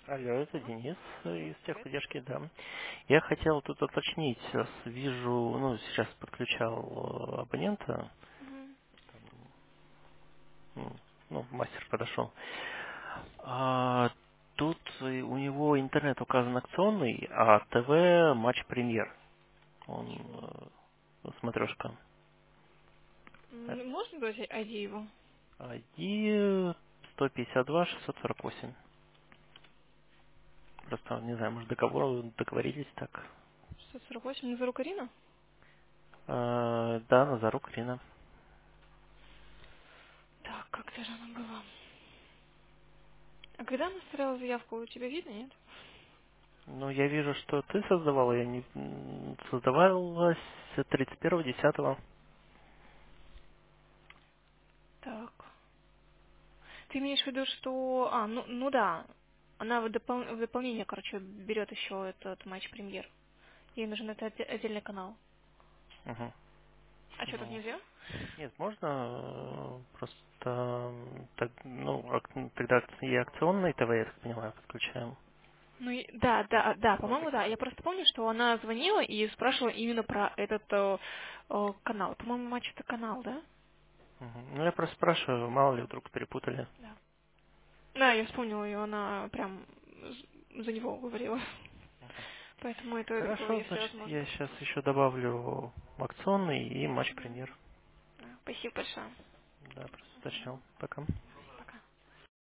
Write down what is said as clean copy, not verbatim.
Алло, это Алло, Денис из привет. техподдержки, да. Я хотел тут уточнить, вижу, ну, сейчас подключал абонента, Мгм. ну, мастер подошел. Тут у него интернет указан акционный, а ТВ матч премьер. Он Чего? смотрешка. Можно дать ID его? ID 152-648. Просто, не знаю, может, договорились так. 648 Назару Карина? Да, Назару Крина. Так, как-то же она была. А когда она оставляла заявку, у тебя видно, нет? Ну, я вижу, что ты создавала, я не создавалась 31.10. Так. Ты имеешь в виду, что... ну да. Она в дополнение, короче, берет еще этот матч премьер. Ей нужен это отдельный канал. Угу. А что, так Ну, нельзя? нет, можно просто так, ну, тогда и акционный ТВ, я так понимаю, подключаем. Ну, да, Ну, по-моему, да. такие. Я просто помню, что она звонила и спрашивала именно про этот канал. По-моему, матч это канал, да? Мгм. Ну, я просто спрашиваю, мало ли Да. вдруг перепутали. Да. Да, я вспомнила ее, она прям за него говорила. Поэтому это было, Хорошо, если значит, возможно, я так сейчас попросить. еще добавлю акционный и матч Мгм. премьер. Да, спасибо большое. Да, просто уточнил. Пока.